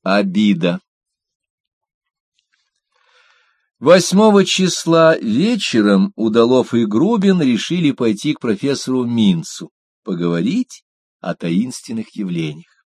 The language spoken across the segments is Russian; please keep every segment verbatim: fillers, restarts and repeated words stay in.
Обида. Восьмого числа вечером Удалов и Грубин решили пойти к профессору Минцу, поговорить о таинственных явлениях.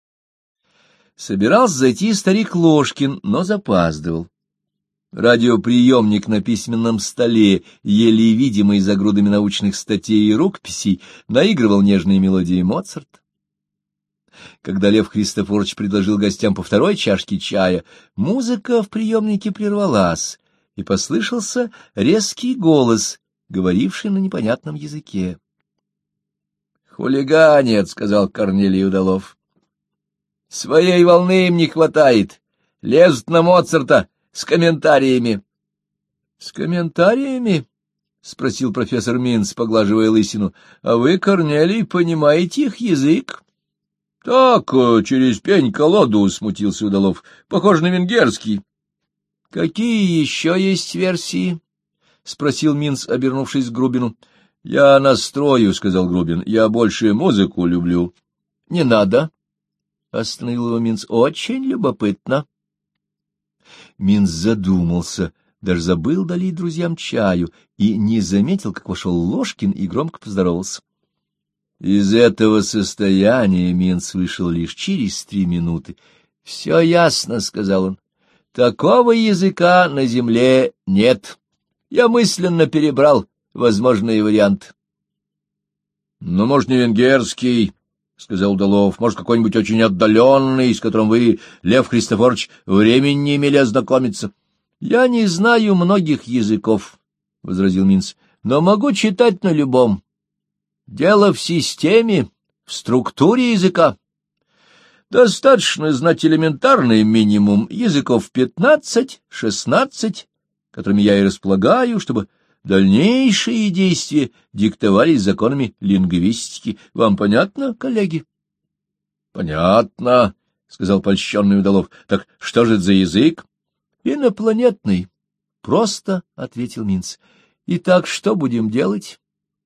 Собирался зайти старик Ложкин, но запаздывал. Радиоприемник на письменном столе, еле видимый за грудами научных статей и рукописей, наигрывал нежные мелодии Моцарта. Когда Лев Христофорович предложил гостям по второй чашке чая, музыка в приемнике прервалась, и послышался резкий голос, говоривший на непонятном языке. — Хулиганят, — сказал Корнелий Удалов. — Своей волны им не хватает. Лезут на Моцарта с комментариями. — С комментариями? — спросил профессор Минц, поглаживая лысину. — А вы, Корнелий, понимаете их язык? — Так, через пень-колоду, — смутился Удалов. — Похоже на венгерский. — Какие еще есть версии? — спросил Минц, обернувшись к Грубину. — Я настрою, — сказал Грубин. — Я больше музыку люблю. — Не надо, — остановил его Минц. — Очень любопытно. Минц задумался, даже забыл долить друзьям чаю и не заметил, как вошел Ложкин и громко поздоровался. Из этого состояния Минц вышел лишь через три минуты. — Все ясно, — сказал он. — Такого языка на земле нет. Я мысленно перебрал возможные варианты. — Ну, может, не венгерский, — сказал Удалов, — может, какой-нибудь очень отдаленный, с которым вы, Лев Христофорович, времени не имели ознакомиться. — Я не знаю многих языков, — возразил Минц, — но могу читать на любом. Дело в системе, в структуре языка. Достаточно знать элементарный минимум языков пятнадцать-шестнадцать, которыми я и располагаю, чтобы дальнейшие действия диктовались законами лингвистики. Вам понятно, коллеги? — Понятно, — сказал польщенный Удалов. — Так что же это за язык? — Инопланетный, — просто ответил Минц. — Итак, что будем делать?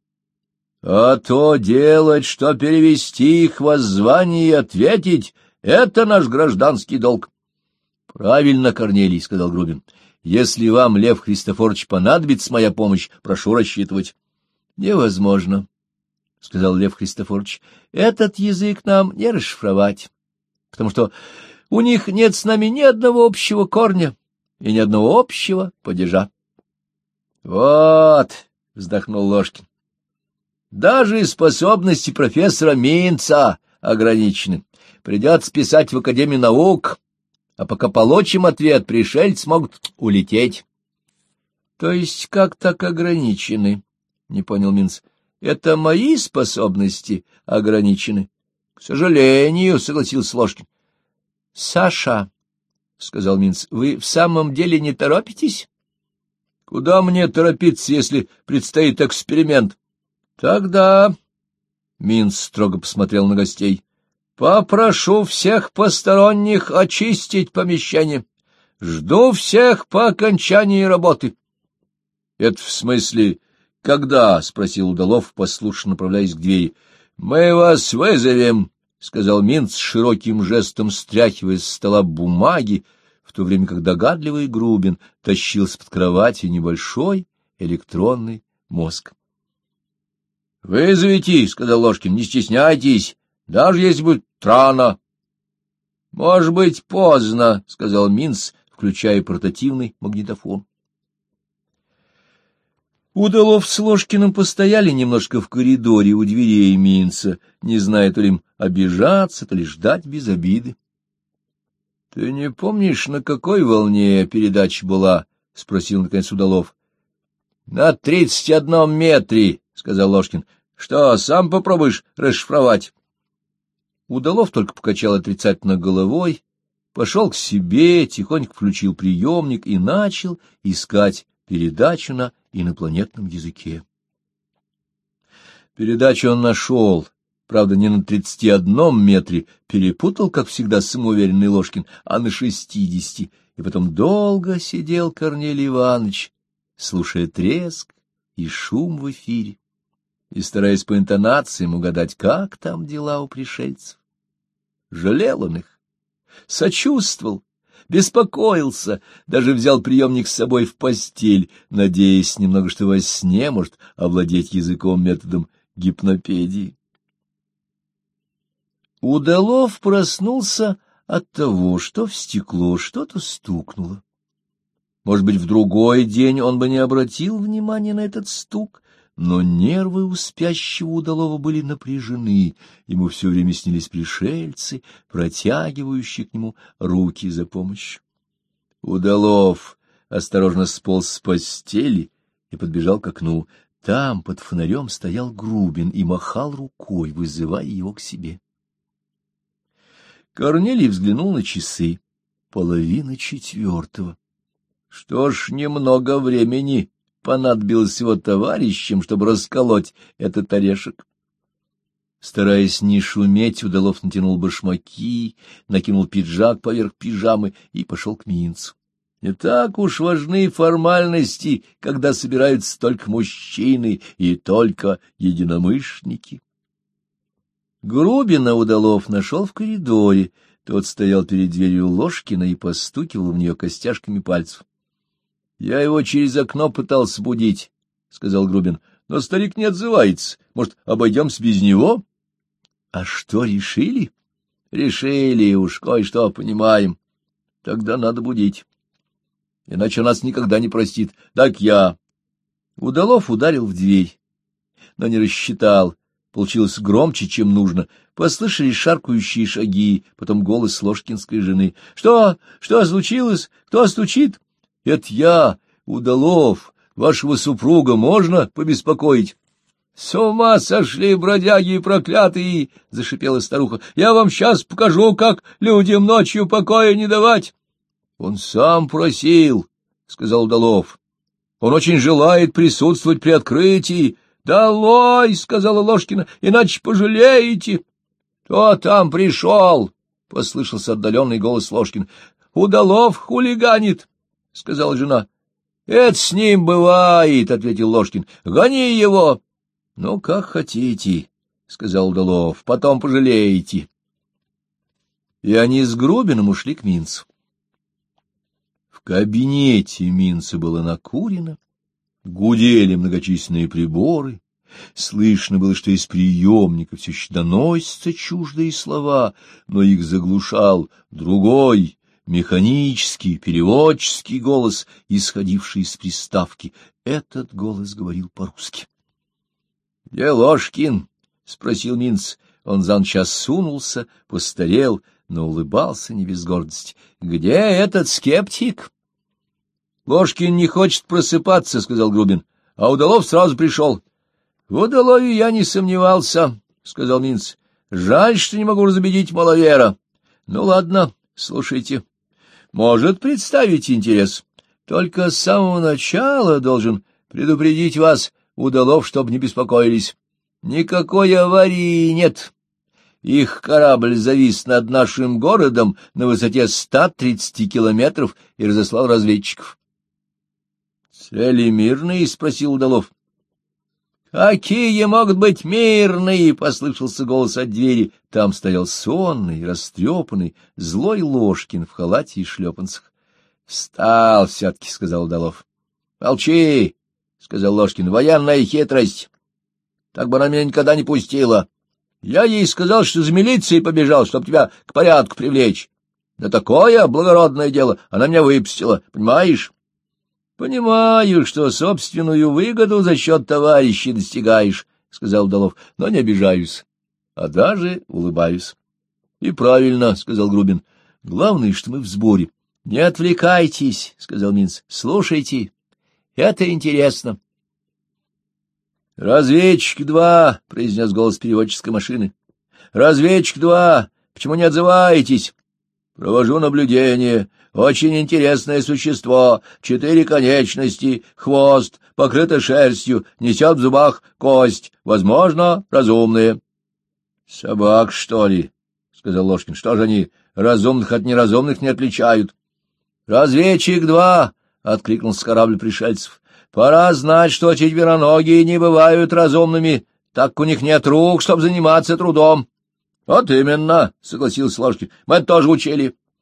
— А то делать, что перевести их воззвание и ответить — это наш гражданский долг. — Правильно, Корнелий, — сказал Грубин. — Если вам, Лев Христофорович, понадобится моя помощь, прошу рассчитывать. — Невозможно, — сказал Лев Христофорович. — Этот язык нам не расшифровать, потому что у них нет с нами ни одного общего корня и ни одного общего падежа. — Вот, — вздохнул Ложкин. Даже способности профессора Минца ограничены. Придется писать в Академию наук, а пока получим ответ, пришельцы могут улететь. — То есть как так ограничены? — не понял Минц. — Это мои способности ограничены? — К сожалению, — согласился Ложкин. — Саша, — сказал Минц, — вы в самом деле не торопитесь? — Куда мне торопиться, если предстоит эксперимент? — Тогда, — Минц строго посмотрел на гостей, — попрошу всех посторонних очистить помещение. Жду всех по окончании работы. — Это в смысле когда? — спросил Удалов, послушно направляясь к двери. — Мы вас вызовем, — сказал Минц, широким жестом стряхивая с стола бумаги, в то время как догадливый Грубин тащил с-под кровати небольшой электронный мозг. — Вызовите, — сказал Ложкин, — не стесняйтесь, даже если будет рано. — Может быть, поздно, — сказал Минц, включая портативный магнитофон. Удалов с Ложкиным постояли немножко в коридоре у дверей Минца, не зная то ли им обижаться, то ли ждать без обиды. — Ты не помнишь, на какой волне передача была? — спросил, наконец, Удалов. — На тридцать одном метре, — сказал Ложкин. — Что, сам попробуешь расшифровать? Удалов только покачал отрицательно головой, пошел к себе, тихонько включил приемник и начал искать передачу на инопланетном языке. Передачу он нашел, правда, не на тридцати одном метре, перепутал, как всегда, самоуверенный Ложкин, а на шестидесяти, и потом долго сидел Корнелий Иванович, слушая треск и шум в эфире, и стараясь по интонациям угадать, как там дела у пришельцев. Жалел он их, сочувствовал, беспокоился, даже взял приемник с собой в постель, надеясь немного, что во сне может овладеть языком методом гипнопедии. Удалов проснулся от того, что в стекло что-то стукнуло. Может быть, в другой день он бы не обратил внимания на этот стук, но нервы у спящего Удалова были напряжены, ему все время снились пришельцы, протягивающие к нему руки за помощью. Удалов осторожно сполз с постели и подбежал к окну. Там под фонарем стоял Грубин и махал рукой, вызывая его к себе. Корнелий взглянул на часы. Половина четвертого. Что ж, немного времени понадобилось его товарищам, чтобы расколоть этот орешек. Стараясь не шуметь, Удалов натянул башмаки, накинул пиджак поверх пижамы и пошел к Минцу. Не так уж важны формальности, когда собираются только мужчины и только единомышленники. Грубина Удалов нашел в коридоре. Тот стоял перед дверью Ложкина и постукивал в нее костяшками пальцев. — Я его через окно пытался будить, — сказал Грубин, — но старик не отзывается. Может, обойдемся без него? — А что, решили? — Решили, уж кое-что понимаем. Тогда надо будить. Иначе он нас никогда не простит. Так я. Удалов ударил в дверь, но не рассчитал. Получилось громче, чем нужно. Послышались шаркающие шаги, потом голос ложкинской жены. — Что? Что случилось? Кто стучит? — Это я, Удалов. Вашего супруга можно побеспокоить? — С ума сошли, бродяги проклятые! — зашипела старуха. — Я вам сейчас покажу, как людям ночью покоя не давать. — Он сам просил, — сказал Удалов. — Он очень желает присутствовать при открытии. — Долой, — сказала Ложкина, — иначе пожалеете. — Кто там пришел? — послышался отдаленный голос Ложкина. — Удалов хулиганит, — сказала жена. — Это с ним бывает, — ответил Ложкин. — Гони его. — Ну, как хотите, — сказал Удалов, — потом пожалеете. И они с Грубиным ушли к Минцу. В кабинете Минца было накурено. Гудели многочисленные приборы, слышно было, что из приемника все еще доносятся чуждые слова, но их заглушал другой, механический, переводческий голос, исходивший из приставки. Этот голос говорил по-русски. — Где Ложкин? — спросил Минц. Он за ночь осунулся, постарел, но улыбался не без гордости. — Где этот скептик? — Ложкин не хочет просыпаться, — сказал Грубин, — а Удалов сразу пришел. — В Удалове я не сомневался, — сказал Минц. — Жаль, что не могу разубедить маловера. — Ну, ладно, слушайте. Может представить интерес. Только с самого начала должен предупредить вас, Удалов, чтоб не беспокоились. Никакой аварии нет. Их корабль завис над нашим городом на высоте ста тридцати километров и разослал разведчиков. — Цели мирные? — спросил Удалов. — Какие могут быть мирные? — послышался голос от двери. Там стоял сонный, растрепанный, злой Ложкин в халате и шлепанцах. — Встал все-таки, — сказал Удалов. — Молчи, — сказал Ложкин, — военная хитрость. Так бы она меня никогда не пустила. Я ей сказал, что за милицией побежал, чтобы тебя к порядку привлечь. Да такое благородное дело она меня выпустила, понимаешь? — Понимаю, что собственную выгоду за счет товарищей достигаешь, — сказал Удалов, — но не обижаюсь, а даже улыбаюсь. — И правильно, — сказал Грубин, — главное, что мы в сборе. — Не отвлекайтесь, — сказал Минц, — слушайте, это интересно. — Разведчик два, — произнес голос переводческой машины. — Разведчик два, почему не отзываетесь? — Провожу наблюдение. Очень интересное существо, четыре конечности, хвост, покрыто шерстью, несет в зубах кость, возможно, разумные. — Собак, что ли? — сказал Ложкин. — Что же они, разумных от неразумных не отличают? — Разведчик два, — откликнулся корабль пришельцев. — Пора знать, что четвероногие не бывают разумными, так у них нет рук, чтобы заниматься трудом. — Вот именно, — согласился Ложкин, — мы это тоже учили.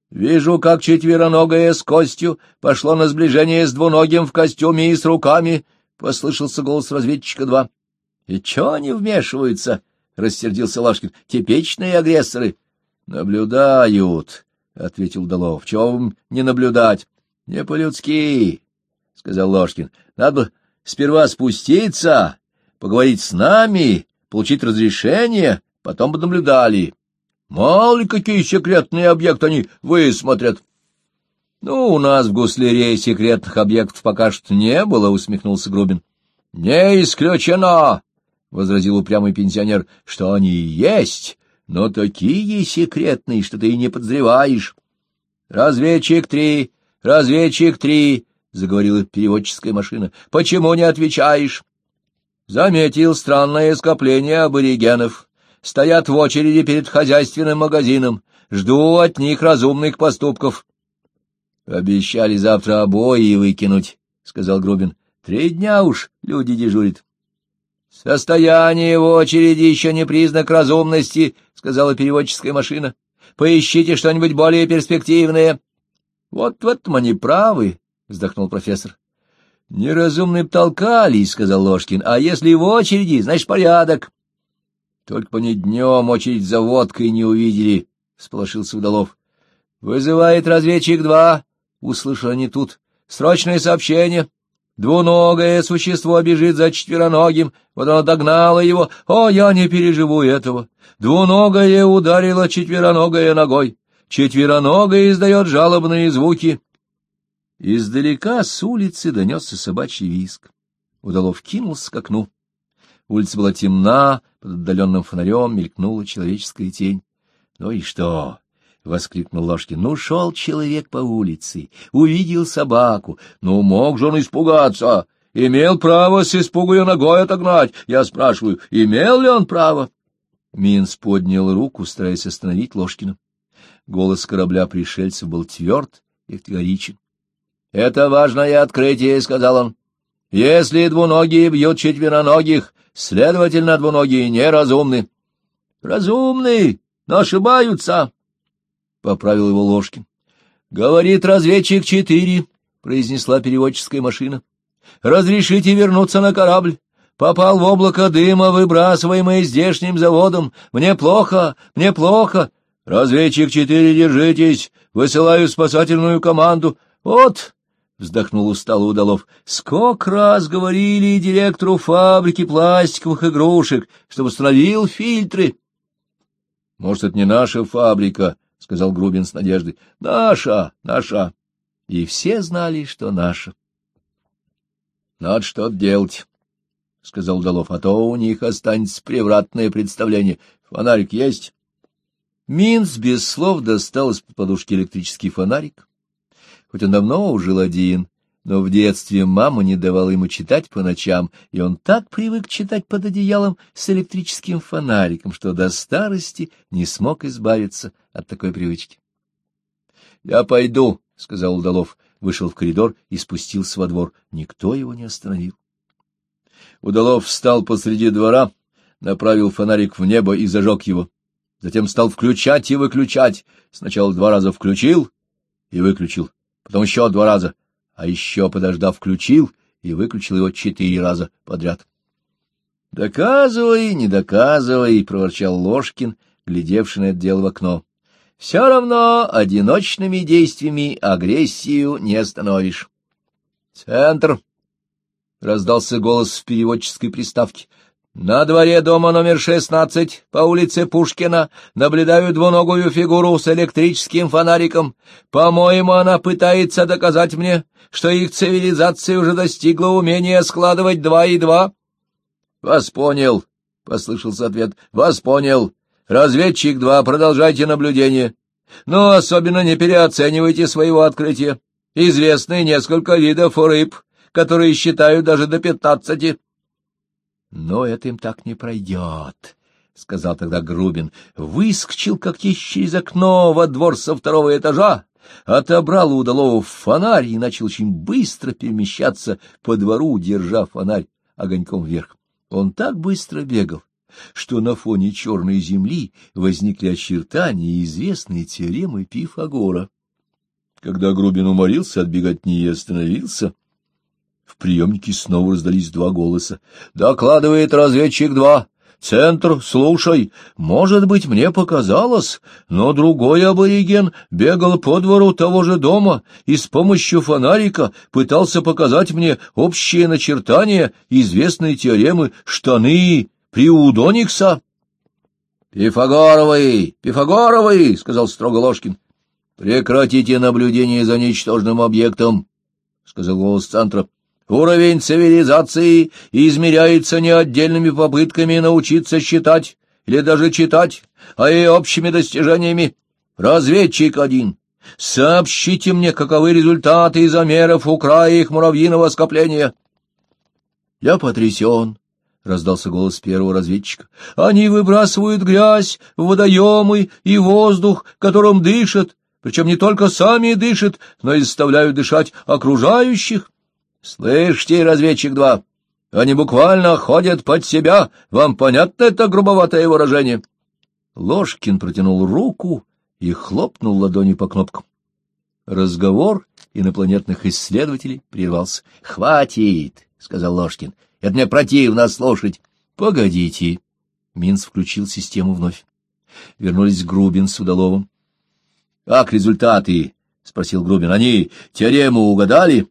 Вижу, как четвероногое с костью пошло на сближение с двуногим в костюме и с руками, — послышался голос разведчика два. — И чё они вмешиваются? — рассердился Ложкин. — Типичные агрессоры. — Наблюдают, — ответил Удалов. — Чего вам не наблюдать? — Не по-людски, — сказал Ложкин. — Надо бы сперва спуститься, поговорить с нами, получить разрешение, потом бы наблюдали. Мало ли какие секретные объекты они высмотрят. — Ну, у нас в гусляре секретных объектов пока что не было, — усмехнулся Грубин. — Не исключено, — возразил упрямый пенсионер, — что они и есть, но такие секретные, что ты и не подозреваешь. — Разведчик три, разведчик три, — заговорила переводческая машина. — Почему не отвечаешь? — Заметил странное скопление аборигенов. Стоят в очереди перед хозяйственным магазином. Жду от них разумных поступков. — Обещали завтра обои выкинуть, — сказал Грубин. — Три дня уж люди дежурят. — Состояние в очереди еще не признак разумности, — сказала переводческая машина. — Поищите что-нибудь более перспективное. — Вот в этом они правы, — вздохнул профессор. — Неразумные толкались, — сказал Ложкин. — А если в очереди, значит, порядок. — Только бы не днем очередь за водкой не увидели, — всполошился Удалов. — Вызывает разведчик два, — услышали они тут. — Срочное сообщение. Двуногое существо бежит за четвероногим, вот оно догнало его. О, я не переживу этого. Двуногое ударило четвероногое ногой. Четвероногое издает жалобные звуки. Издалека с улицы донесся собачий визг. Удалов кинулся к окну. Улица была темна, под отдаленным фонарем мелькнула человеческая тень. — Ну и что? — воскликнул Ложкин. — Ну, шел человек по улице, увидел собаку. Ну, мог же он испугаться. Имел право с испугу ее ногой отогнать. Я спрашиваю, имел ли он право? Минц поднял руку, стараясь остановить Ложкина. Голос корабля пришельцев был тверд и категоричен. — Это важное открытие, — сказал он. — Если двуногие бьют четвероногих, следовательно, двуногие неразумны. — Разумны, но ошибаются, — поправил его Ложкин. — Говорит разведчик четыре, — произнесла переводческая машина. — Разрешите вернуться на корабль. Попал в облако дыма, выбрасываемое здешним заводом. Мне плохо, мне плохо. Разведчик четыре, держитесь. Высылаю спасательную команду. Вот... — вздохнул устало Удалов. — Сколько раз говорили директору фабрики пластиковых игрушек, чтобы установил фильтры. — Может, это не наша фабрика, — сказал Грубин с надеждой. — Наша, наша. И все знали, что наша. — Надо что-то делать, — сказал Удалов, — а то у них останется превратное представление. Фонарик есть? Минц без слов достал из-под подушки электрический фонарик. Хоть он давно жил один, но в детстве мама не давала ему читать по ночам, и он так привык читать под одеялом с электрическим фонариком, что до старости не смог избавиться от такой привычки. — Я пойду, — сказал Удалов, вышел в коридор и спустился во двор. Никто его не остановил. Удалов встал посреди двора, направил фонарик в небо и зажег его. Затем стал включать и выключать. Сначала два раза включил и выключил. Потом еще два раза, а еще, подождав, включил и выключил его четыре раза подряд. — Доказывай, не доказывай, — проворчал Ложкин, глядевший на это дело в окно. — Все равно одиночными действиями агрессию не остановишь. — Центр! — раздался голос в переводческой приставке. На дворе дома номер шестнадцать, по улице Пушкина, наблюдаю двуногую фигуру с электрическим фонариком. По-моему, она пытается доказать мне, что их цивилизация уже достигла умения складывать два и два. — Вас понял, — послышался ответ. — Вас понял. Разведчик два, продолжайте наблюдение. Но особенно не переоценивайте своего открытия. Известны несколько видов рыб, которые считают даже до пятнадцати. — Но это им так не пройдет, — сказал тогда Грубин. Выскочил, как есть через окно, во двор со второго этажа, отобрал у Удалова фонарь и начал очень быстро перемещаться по двору, держа фонарь огоньком вверх. Он так быстро бегал, что на фоне черной земли возникли очертания известной теоремы Пифагора. Когда Грубин уморился от беготни и остановился, в приемнике снова раздались два голоса. «Докладывает разведчик два. Центр, слушай, может быть, мне показалось, но другой абориген бегал по двору того же дома и с помощью фонарика пытался показать мне общее начертание известной теоремы штаны Приудоникса». «Пифагоровый! Пифагоровый!» — сказал строго Ложкин. «Прекратите наблюдение за ничтожным объектом», — сказал голос центра. «Уровень цивилизации измеряется не отдельными попытками научиться считать или даже читать, а и общими достижениями. Разведчик один, сообщите мне, каковы результаты замеров у края их муравьиного скопления». «Я потрясен», — раздался голос первого разведчика. «Они выбрасывают грязь в водоемы и воздух, которым дышат, причем не только сами дышат, но и заставляют дышать окружающих». «Слышите, разведчик два, они буквально ходят под себя. Вам понятно это грубоватое выражение?» Ложкин протянул руку и хлопнул ладонью по кнопкам. Разговор инопланетных исследователей прервался. «Хватит», — сказал Ложкин, — «это мне противно слушать». «Погодите». Минц включил систему вновь. Вернулись Грубин с Удаловым. «Как результаты?» — спросил Грубин. «Они теорему угадали?»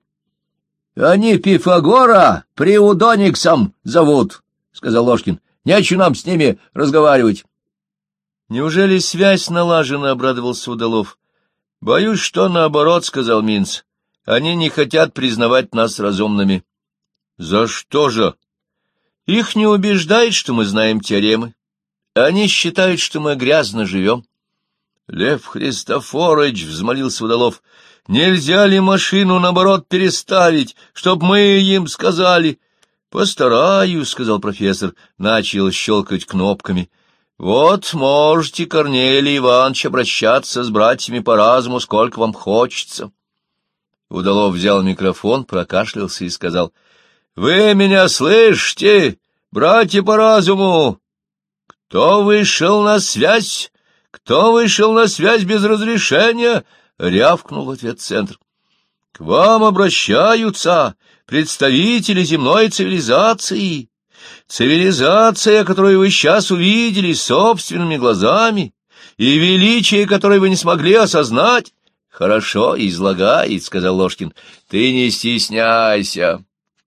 «Они Пифагора Приудониксом зовут», — сказал Ложкин. «Нечего нам с ними разговаривать». «Неужели связь налажена?» — обрадовался Удалов. «Боюсь, что наоборот», — сказал Минц. «Они не хотят признавать нас разумными». «За что же?» «Их не убеждает, что мы знаем теоремы. Они считают, что мы грязно живем». «Лев Христофорович», — взмолился Удалов, — «нельзя ли машину, наоборот, переставить, чтоб мы им сказали?» «Постараюсь», — сказал профессор, начал щелкать кнопками. «Вот можете, Корнелий Иванович, обращаться с братьями по разуму, сколько вам хочется». Удалов взял микрофон, прокашлялся и сказал: «Вы меня слышите, братья по разуму? Кто вышел на связь? Кто вышел на связь без разрешения?» — рявкнул в ответ центр. «К вам обращаются представители земной цивилизации. Цивилизация, которую вы сейчас увидели собственными глазами, и величие, которое вы не смогли осознать». «Хорошо излагает», — сказал Ложкин. «Ты не стесняйся».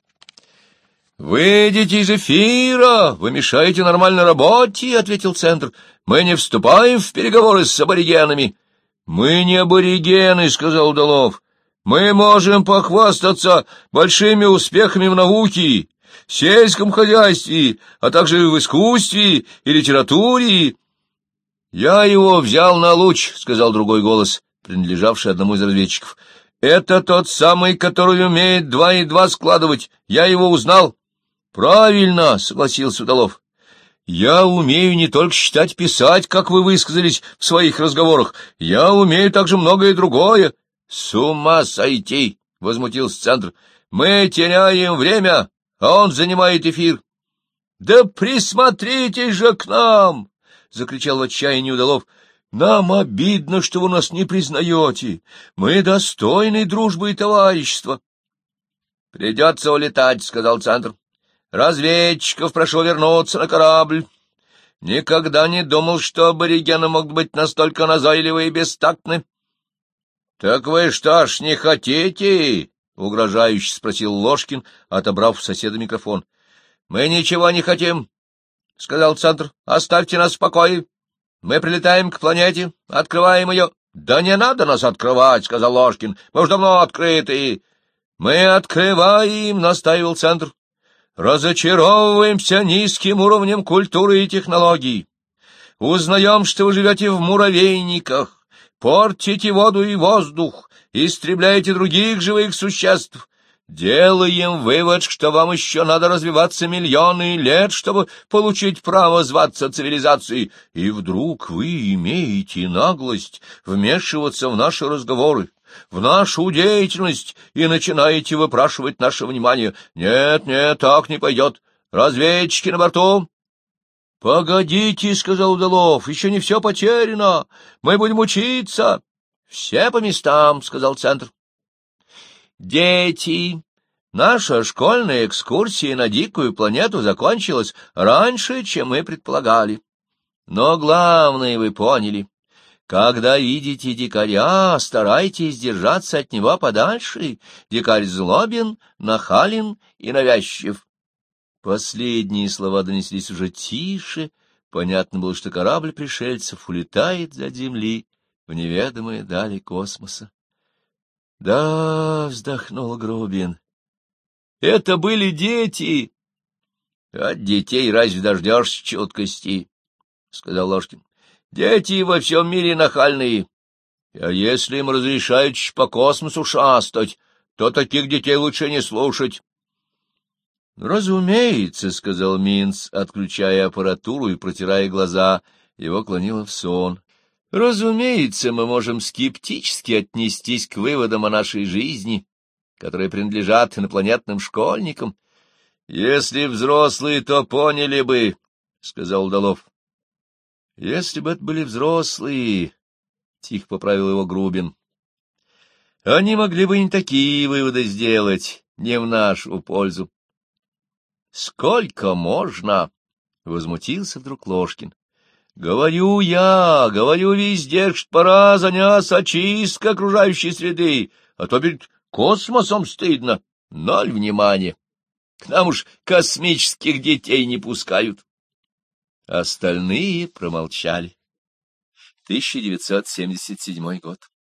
«Выйдите из эфира, вы мешаете нормальной работе», — ответил центр. «Мы не вступаем в переговоры с аборигенами». «Мы не аборигены», — сказал Удалов. «Мы можем похвастаться большими успехами в науке, сельском хозяйстве, а также в искусстве и литературе». «Я его взял на луч», — сказал другой голос, принадлежавший одному из разведчиков. «Это тот самый, который умеет два и два складывать. Я его узнал». «Правильно», — согласился Удалов. «Я умею не только читать, писать, как вы высказались в своих разговорах. Я умею также многое другое». «С ума сойти!» — возмутился центр. «Мы теряем время, а он занимает эфир». «Да присмотритесь же к нам!» — закричал в отчаянии Удалов. «Нам обидно, что вы нас не признаете. Мы достойны дружбы и товарищества». «Придется улетать», — сказал центр. «Разведчиков прошу вернуться на корабль. Никогда не думал, что аборигены могут быть настолько назойливы и бестактны». «Так вы что ж, не хотите?» — угрожающе спросил Ложкин, отобрав у соседа микрофон. «Мы ничего не хотим», — сказал центр. «Оставьте нас в покое. Мы прилетаем к планете, открываем ее». «Да не надо нас открывать», — сказал Ложкин. «Мы уж давно открыты». «Мы открываем», — настаивал центр. «Разочаровываемся низким уровнем культуры и технологий. Узнаем, что вы живете в муравейниках, портите воду и воздух, истребляете других живых существ. Делаем вывод, что вам еще надо развиваться миллионы лет, чтобы получить право зваться цивилизацией. И вдруг вы имеете наглость вмешиваться в наши разговоры, в нашу деятельность, и начинаете выпрашивать наше внимание. Нет, нет, так не пойдет. Разведчики на борту?» «Погодите», — сказал Удалов, — «еще не все потеряно. Мы будем учиться». Все по местам, — сказал центр. Дети, наша школьная экскурсия на дикую планету закончилась раньше, чем мы предполагали. Но главное вы поняли. Когда видите дикаря, старайтесь держаться от него подальше. Дикарь злобен, нахален и навязчив. Последние слова донеслись уже тише. Понятно было, что корабль пришельцев улетает от земли в неведомые дали космоса. — Да, — вздохнул Грубин, — это были дети. — От детей разве дождешься чуткости? — сказал Ложкин. — Дети во всем мире нахальные. А если им разрешают по космосу шастать, то таких детей лучше не слушать. — Разумеется, — сказал Минц, отключая аппаратуру и протирая глаза. Его клонило в сон. — Разумеется, мы можем скептически отнестись к выводам о нашей жизни, которые принадлежат инопланетным школьникам. — Если взрослые, то поняли бы, — сказал Удалов. — Если бы это были взрослые, — тихо поправил его Грубин, — они могли бы не такие выводы сделать, не в нашу пользу. — Сколько можно? — возмутился вдруг Ложкин. — Говорю я, говорю везде, что пора заняться очисткой окружающей среды, а то перед космосом стыдно. Ноль внимания. К нам уж космических детей не пускают. Остальные промолчали. тысяча девятьсот семьдесят седьмой год.